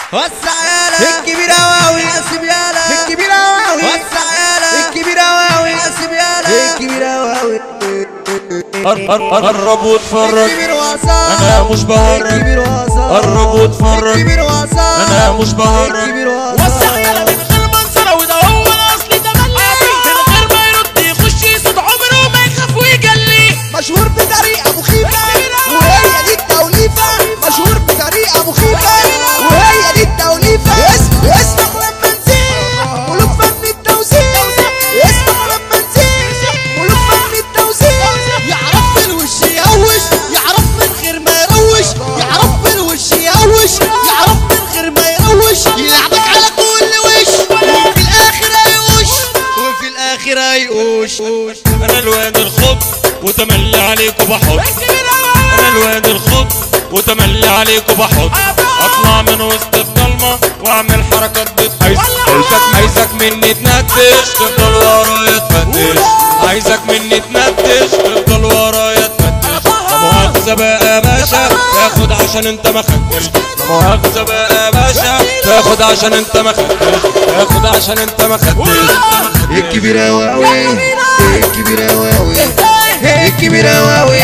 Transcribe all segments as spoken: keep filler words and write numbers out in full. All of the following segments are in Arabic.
وسع يالا الكبير اوي نسيب يالا الكبير اوي وسع يالا الكبير اوي نسيب يالا الكبير اوي قرب واتفرج انا مش بهرج قرب واتفرج انا مش بهرج وسع يالا من غير منظره وده هو الاصل ده ملي من غير ما يرد يخش يصد عمره ما يخاف ويجلي مشهور بطريقة مخيفة وهي دي التوليفة مشهور بطريقة مخيفة وهي دي التوليفة اسمك لما نزيد ملوك فن التوزيع اسمك لما نزيد ملوك فن التوزيع يعرف في الوش يهوش يعرف من غير ما يروش يعرف في الوش يهوش يعرف من غير ما يروش يلعبك على كل وش وفي الاخر هيقوش وفي الاخر هيقوش انا الواد الخط وتملي عليك وبحط انا الواد الخط وتملي عليك وبحط اطلع من وسط الضلمه واعمل حركات بتحيز عايزك عايزك مني تنتش تفضل ورايا تفتش عايزك مني تنتش تفضل ورايا تفتش لا مؤاخذه بقى يا باشا تاخد عشان انت ما خدتش لا مؤاخذه بقى يا باشا تاخد عشان انت ما خدتش تاخد عشان انت ما خدتش الكبير اوي الكبير اوي الكبير اوي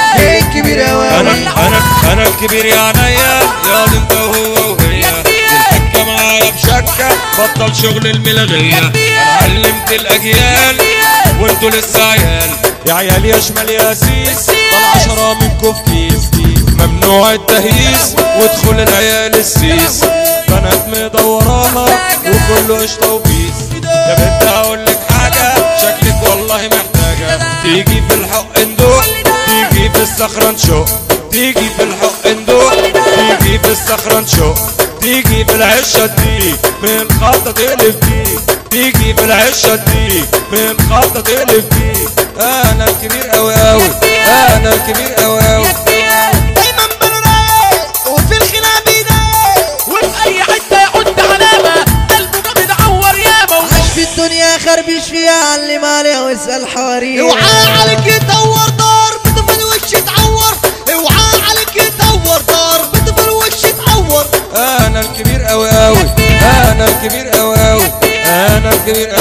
الكبير اوي انا انا انا الكبير يا عينيا يا انت وهو وهي الحكه معايا بشكه بطل شغل الملغيه انا علمت الاجيال وانتوا لسه عيال يا عيال يا شمال يا سيس طال عشرة منكوا في كيس ممنوع التهييس وادخل العيال السيس بنات مدوراها وكله قشطه وبيس يا بنت هقولك حاجه شكلك والله محتاجه تيجي في الحق ندوق تيجي في الصخرة نشق تيجي في الحق ندوق تيجي في الصخرة نشق تيجي في العشة دي من خطة تقلب دي تيجي في العشة دي من خطة تقلب دي انا الكبير اوي اوي انا الكبير اوي اوي دايما بنراق وفي الخناق بيضايق وفي اي حته يحط علامه قلبه ده متعور ياما عاش في الدنيا خربش فيها علم عليها واسأل حواريه اوعى عليك يدور ضرب في الوش تعور اوعى عليك يدور ضرب في الوش تعور انا الكبير اوي اوي انا الكبير اوي اوي انا الكبير